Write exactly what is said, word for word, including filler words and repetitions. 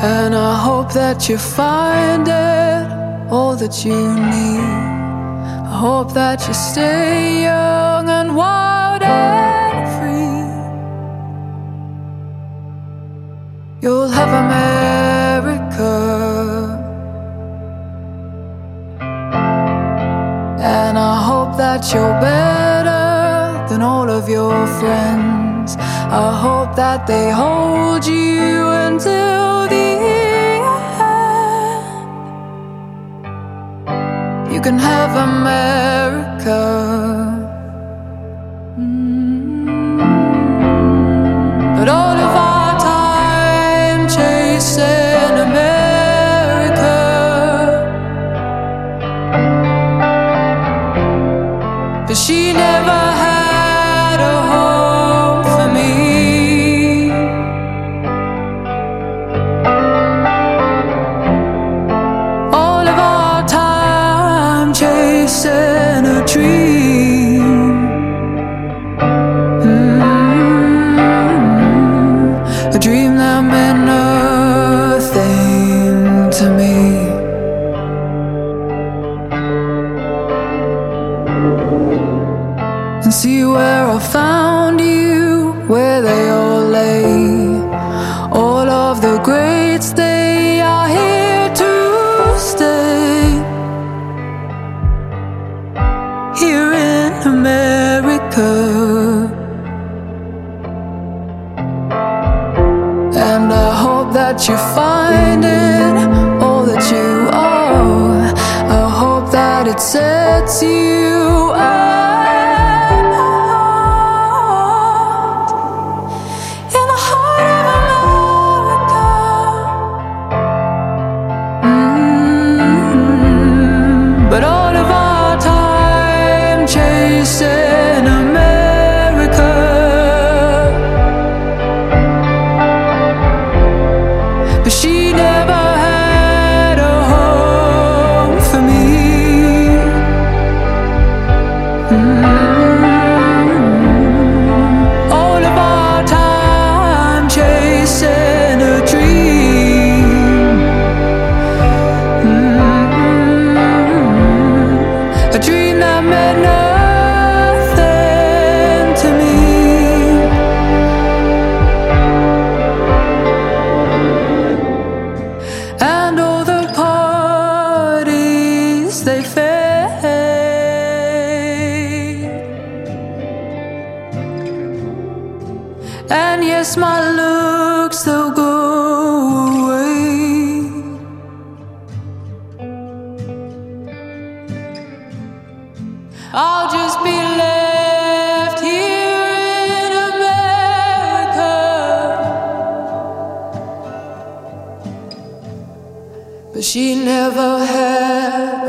And I hope that you find it all that you need. I hope that you stay young and wild and free. You'll have America, and I hope that you're better than all of your friends. I hope that they hold you until the end. You can have America. Mm. But all of our time chasing America, but she never had a home for me. All of our time chasing a dream, mm-hmm. A dream that meant nothing to me. And see where I found you, where they all lay. All of the greats, they are here to stay. Here in America. And I hope that you find it all that you are. I hope that it sets you up. But all of our time chasing America, but she never had a home for me. Mm-hmm. All of our time chasing a dream. Mm-hmm. A dream that meant nothing to me. And all the parties, they fade. And yes, my looks, they'll go away. I'll just be left here in America, but she never had